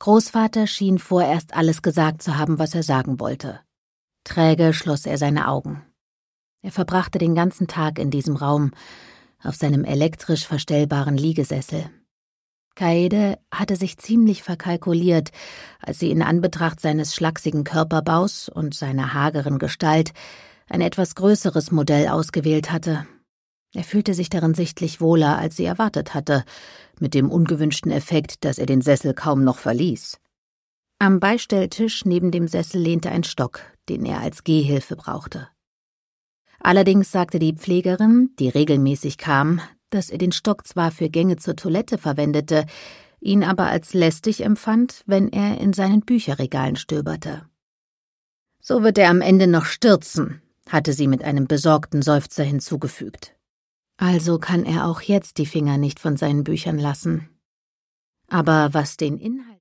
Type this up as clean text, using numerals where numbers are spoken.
Großvater schien vorerst alles gesagt zu haben, was er sagen wollte. Träge schloss er seine Augen. Er verbrachte den ganzen Tag in diesem Raum, auf seinem elektrisch verstellbaren Liegesessel. Kaede hatte sich ziemlich verkalkuliert, als sie in Anbetracht seines schlachsigen Körperbaus und seiner hageren Gestalt ein etwas größeres Modell ausgewählt hatte. Er fühlte sich darin sichtlich wohler, als sie erwartet hatte, mit dem ungewünschten Effekt, dass er den Sessel kaum noch verließ. Am Beistelltisch neben dem Sessel lehnte ein Stock, den er als Gehhilfe brauchte. Allerdings sagte die Pflegerin, die regelmäßig kam, dass er den Stock zwar für Gänge zur Toilette verwendete, ihn aber als lästig empfand, wenn er in seinen Bücherregalen stöberte. »So wird er am Ende noch stürzen«, hatte sie mit einem besorgten Seufzer hinzugefügt. Also kann er auch jetzt die Finger nicht von seinen Büchern lassen. Aber was den Inhalt